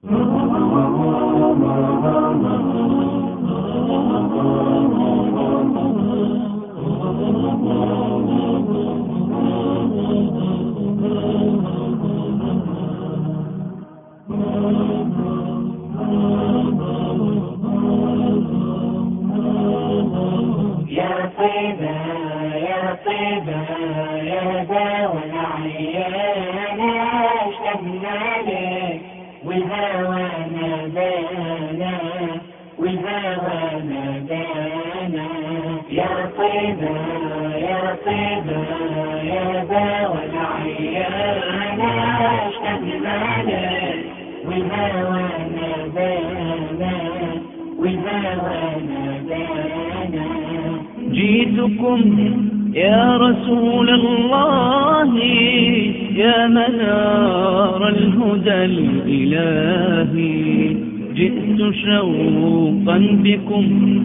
يا طيبة يا طيبة يا داوى العيان اشتقنا لك والهوى نادانا والهوى نادانا يا طيبة يا طيبة يا داوى العيان اشتقنا لك والهوى نادانا والهوى نادانا جئتكم يا رسول الله يا منار الهدى الإلهي جئت شوقا بكم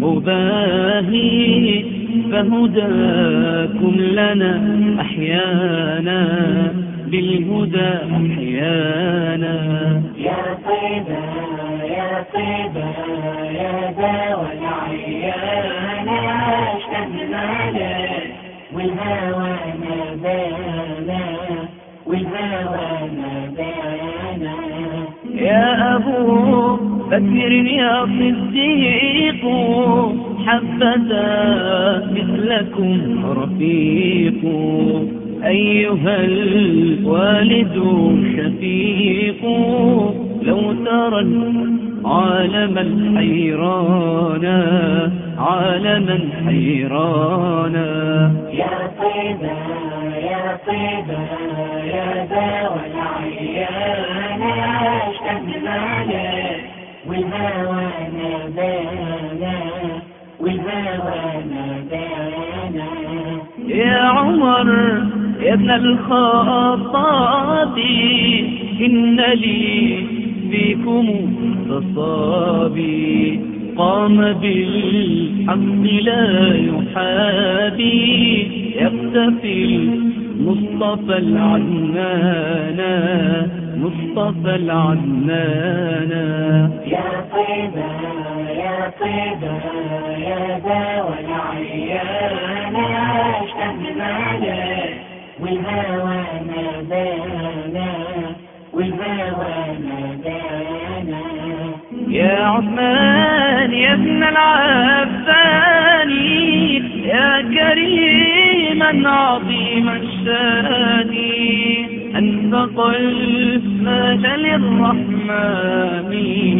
أباهي فهداكم لنا أحيانا بالهدى أحيانا يا طيبة يا طيبة يا داوى العيان اشتقنا لك والهوى نادانا والهوى نادانا يا أبو بكر يا صديق حبذا مثلكم رفيق أيها الوالد شفيق لو ترى العالم الحيرانا عالما حيرانا يا طيبة يا طيبة يا داوى العيان اشتقنا لك والهوى نادانا والهوى نادانا يا عمر يا ابن الخطاب إن لي فيكم تصابي قام بالحق لا يحابي يختفي المصطفى العدنانا مصطفى العدنانا يا طيبة يا طيبة يا داوى العيان اشتقنا لك والهوى نادانا والهوى نادانا يا عثمان يا ابن العفان يا كريما عظيم الشان أنت قلب مال للرحمن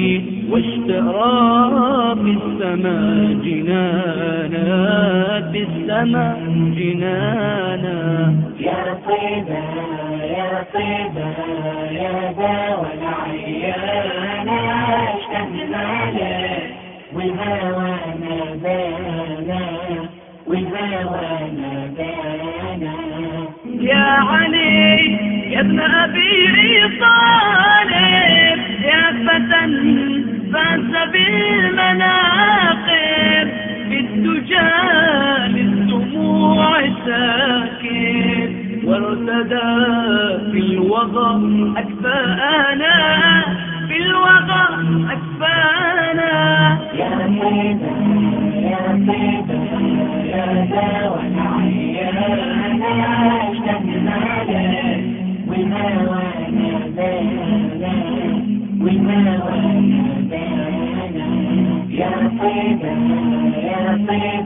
واشترى في السماء جنانا في السماء جنانا يا طيبة يا طيبة يا داوى العيان اشتقنا لك والهوى نادانا والهوى نادانا يا علي يا ابن أبي طالب يا فتى فاز بالمناقب بالدجى للدموع ساكن وارتدى في الوغى أكفانا في الوغى أكفانا يا طيبة يا طيبة يا داوى العيان اشتقنا لك والهوى نادانا والهوى نادانا يا طيبة يا طيبة